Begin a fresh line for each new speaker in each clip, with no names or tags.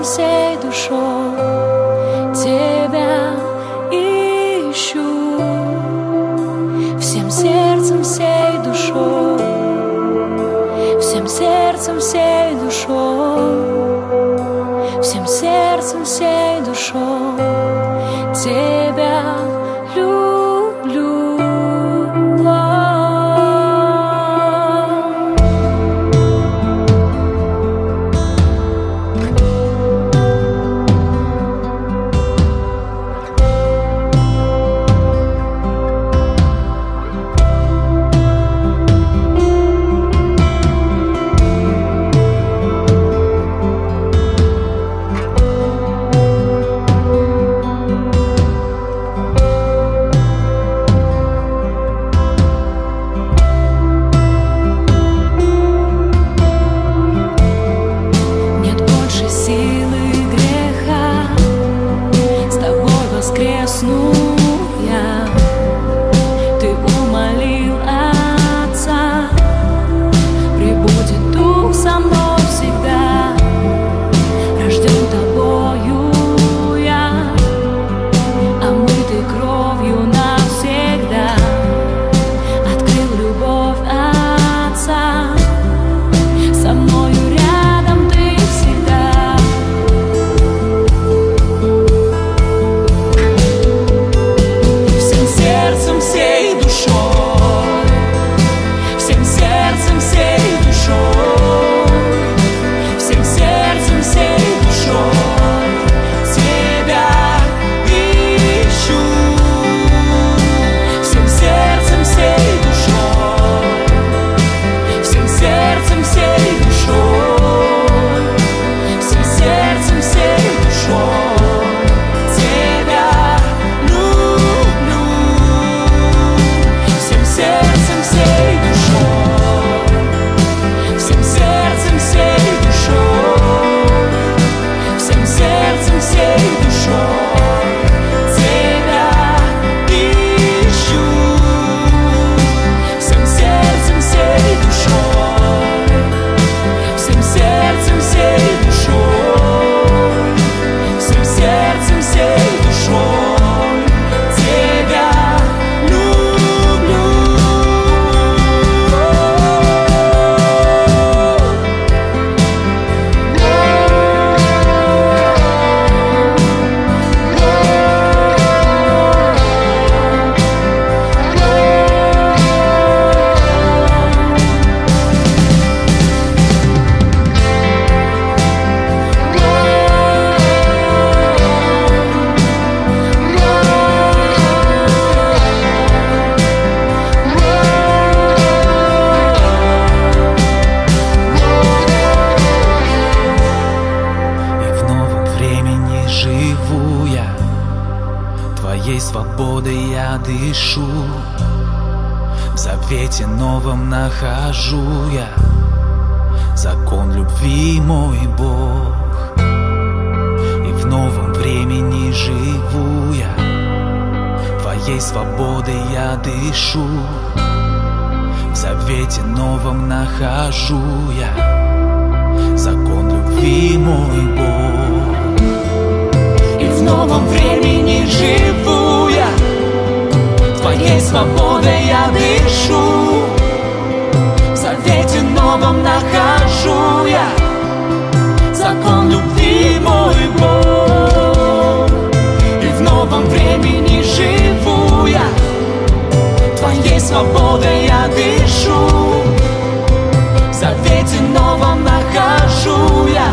всей душой Тебя ищу, всем сердцем, всей душой, всем сердцем, всей душой, всем сердцем, всей душой Тебя люблю. Воскресну я, Ты умолил Отца, пребудет Дух со мной всегда, рожден Тобою я, омытый кровью навсегда, открыл любовь Отца, со мною рядом Ты всегда. Всей душой, всем сердцем, всей душой, всем сердцем, всей душой Тебя ищу, всем сердцем, всей душой, всем сердцем, всей душой, всем сердцем, всей душой Тебя люблю. Всем сердцем, всей душой, всем сердцем, всей душой, всем сердцем, всей душой Тебя ищу, всем сердцем, всей душой, всем сердцем, всей душой, всем сердцем, всей душой Тебя люблю. Твоей свободой я дышу, в завете новом нахожу я закон любви, мой Бог. И в новом времени живу я, Твоей свободой я дышу, в завете новом нахожу я закон любви, мой Бог. И в новом времени живу я, Твоей свободой я дышу, в завете новом нахожу я закон любви, мой Бог. И в новом времени живу я, Твоей свободой я дышу, в завете новом нахожу я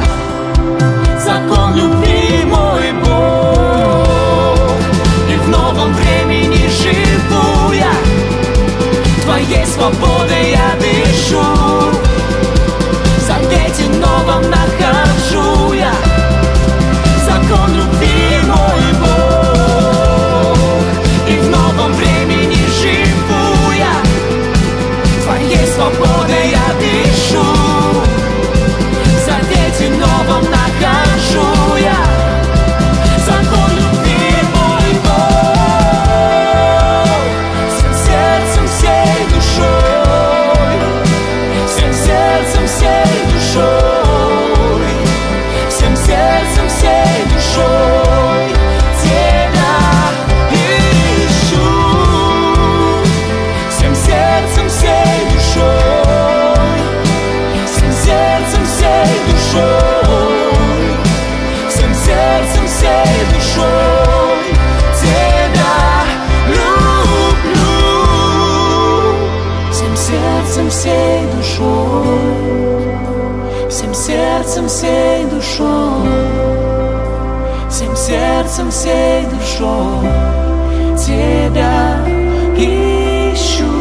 закон любви, мой Бог. И в новом времени живу я, Твоей свободой я дышу, в завете новом нахожу я закон любви, мой Бог. И в новом времени живу я, Твоей всей душой, всем сердцем, всей душой тебя люблю. Всем сердцем, всей душой, всем сердцем, всей душой, всем сердцем, всей душой тебя ищу.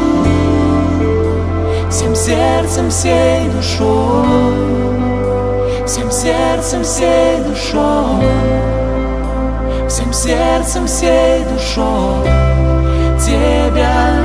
Всем сердцем, всей душой, всем сердцем, всей душой, всем сердцем, всей душой тебя